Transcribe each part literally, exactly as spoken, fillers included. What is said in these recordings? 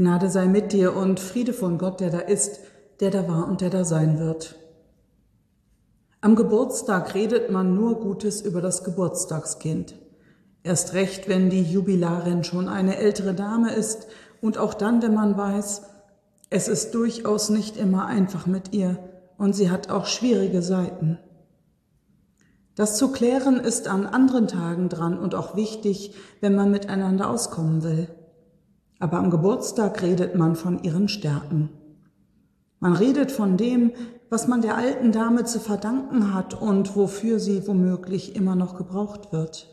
Gnade sei mit dir und Friede von Gott, der da ist, der da war und der da sein wird. Am Geburtstag redet man nur Gutes über das Geburtstagskind. Erst recht, wenn die Jubilarin schon eine ältere Dame ist und auch dann, wenn man weiß, es ist durchaus nicht immer einfach mit ihr und sie hat auch schwierige Seiten. Das zu klären ist an anderen Tagen dran und auch wichtig, wenn man miteinander auskommen will. Aber am Geburtstag redet man von ihren Stärken. Man redet von dem, was man der alten Dame zu verdanken hat und wofür sie womöglich immer noch gebraucht wird.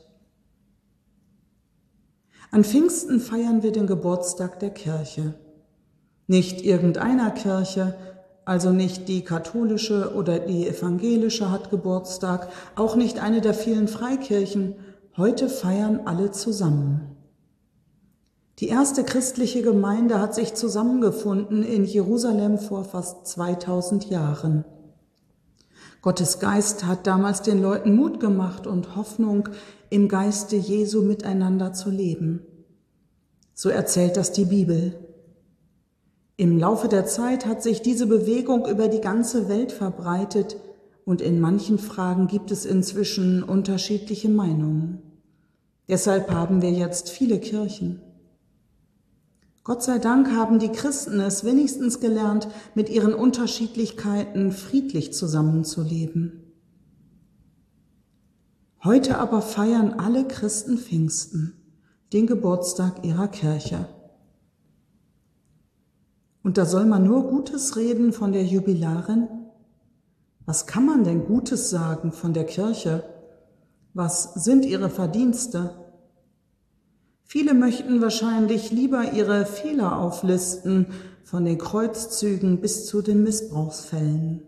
An Pfingsten feiern wir den Geburtstag der Kirche. Nicht irgendeiner Kirche, also nicht die katholische oder die evangelische hat Geburtstag, auch nicht eine der vielen Freikirchen. Heute feiern alle zusammen. Die erste christliche Gemeinde hat sich zusammengefunden in Jerusalem vor fast zweitausend Jahren. Gottes Geist hat damals den Leuten Mut gemacht und Hoffnung, im Geiste Jesu miteinander zu leben. So erzählt das die Bibel. Im Laufe der Zeit hat sich diese Bewegung über die ganze Welt verbreitet und in manchen Fragen gibt es inzwischen unterschiedliche Meinungen. Deshalb haben wir jetzt viele Kirchen. Gott sei Dank haben die Christen es wenigstens gelernt, mit ihren Unterschiedlichkeiten friedlich zusammenzuleben. Heute aber feiern alle Christen Pfingsten, den Geburtstag ihrer Kirche. Und da soll man nur Gutes reden von der Jubilarin? Was kann man denn Gutes sagen von der Kirche? Was sind ihre Verdienste? Viele möchten wahrscheinlich lieber ihre Fehler auflisten, von den Kreuzzügen bis zu den Missbrauchsfällen.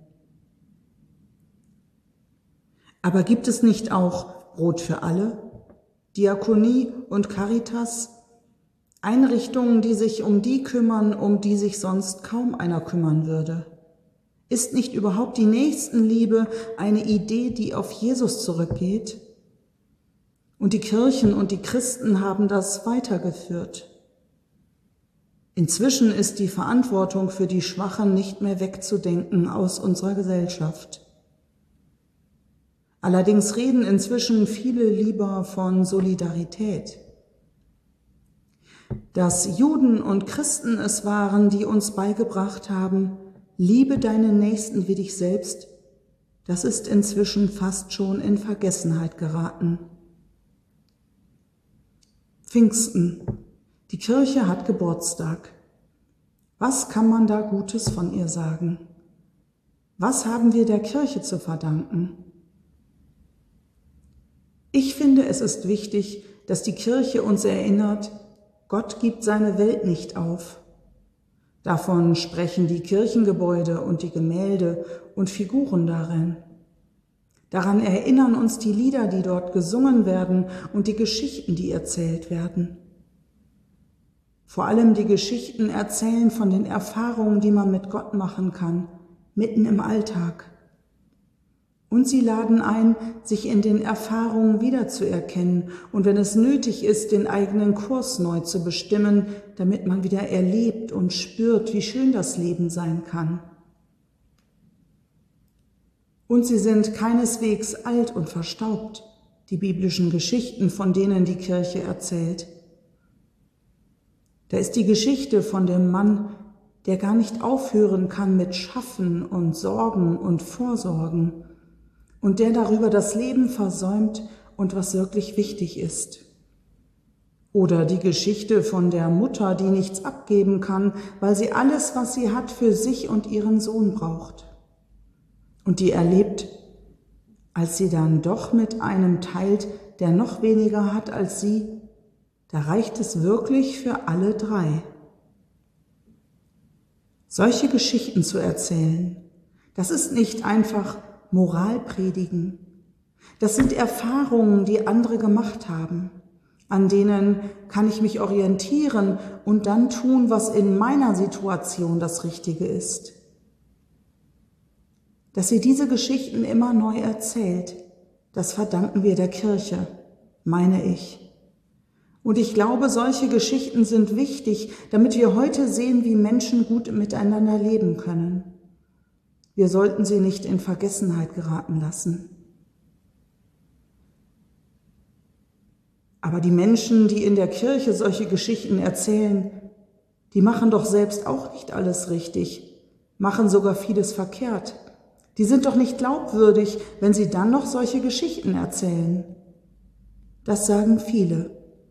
Aber gibt es nicht auch Brot für alle, Diakonie und Caritas, Einrichtungen, die sich um die kümmern, um die sich sonst kaum einer kümmern würde? Ist nicht überhaupt die Nächstenliebe eine Idee, die auf Jesus zurückgeht? Und die Kirchen und die Christen haben das weitergeführt. Inzwischen ist die Verantwortung für die Schwachen nicht mehr wegzudenken aus unserer Gesellschaft. Allerdings reden inzwischen viele lieber von Solidarität. Dass Juden und Christen es waren, die uns beigebracht haben, liebe deinen Nächsten wie dich selbst, das ist inzwischen fast schon in Vergessenheit geraten. Pfingsten. Die Kirche hat Geburtstag. Was kann man da Gutes von ihr sagen? Was haben wir der Kirche zu verdanken? Ich finde, es ist wichtig, dass die Kirche uns erinnert, Gott gibt seine Welt nicht auf. Davon sprechen die Kirchengebäude und die Gemälde und Figuren darin. Daran erinnern uns die Lieder, die dort gesungen werden und die Geschichten, die erzählt werden. Vor allem die Geschichten erzählen von den Erfahrungen, die man mit Gott machen kann, mitten im Alltag. Und sie laden ein, sich in den Erfahrungen wiederzuerkennen und wenn es nötig ist, den eigenen Kurs neu zu bestimmen, damit man wieder erlebt und spürt, wie schön das Leben sein kann. Und sie sind keineswegs alt und verstaubt, die biblischen Geschichten, von denen die Kirche erzählt. Da ist die Geschichte von dem Mann, der gar nicht aufhören kann mit Schaffen und Sorgen und Vorsorgen und der darüber das Leben versäumt und was wirklich wichtig ist. Oder die Geschichte von der Mutter, die nichts abgeben kann, weil sie alles, was sie hat, für sich und ihren Sohn braucht. Und die erlebt, als sie dann doch mit einem teilt, der noch weniger hat als sie, da reicht es wirklich für alle drei. Solche Geschichten zu erzählen, das ist nicht einfach Moral predigen. Das sind Erfahrungen, die andere gemacht haben. An denen kann ich mich orientieren und dann tun, was in meiner Situation das Richtige ist. Dass sie diese Geschichten immer neu erzählt, das verdanken wir der Kirche, meine ich. Und ich glaube, solche Geschichten sind wichtig, damit wir heute sehen, wie Menschen gut miteinander leben können. Wir sollten sie nicht in Vergessenheit geraten lassen. Aber die Menschen, die in der Kirche solche Geschichten erzählen, die machen doch selbst auch nicht alles richtig, machen sogar vieles verkehrt. Die sind doch nicht glaubwürdig, wenn sie dann noch solche Geschichten erzählen. Das sagen viele.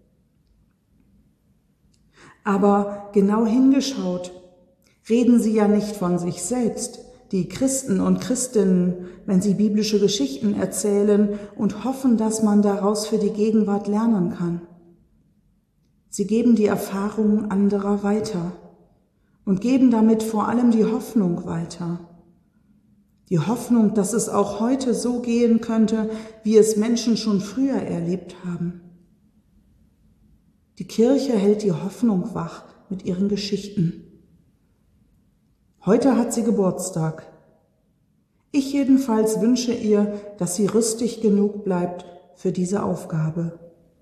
Aber genau hingeschaut, reden sie ja nicht von sich selbst, die Christen und Christinnen, wenn sie biblische Geschichten erzählen und hoffen, dass man daraus für die Gegenwart lernen kann. Sie geben die Erfahrungen anderer weiter und geben damit vor allem die Hoffnung weiter. Die Hoffnung, dass es auch heute so gehen könnte, wie es Menschen schon früher erlebt haben. Die Kirche hält die Hoffnung wach mit ihren Geschichten. Heute hat sie Geburtstag. Ich jedenfalls wünsche ihr, dass sie rüstig genug bleibt für diese Aufgabe.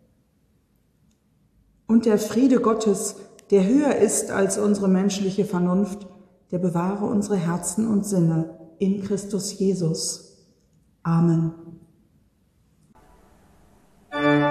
Und der Friede Gottes, der höher ist als unsere menschliche Vernunft, der bewahre unsere Herzen und Sinne in Christus Jesus. Amen.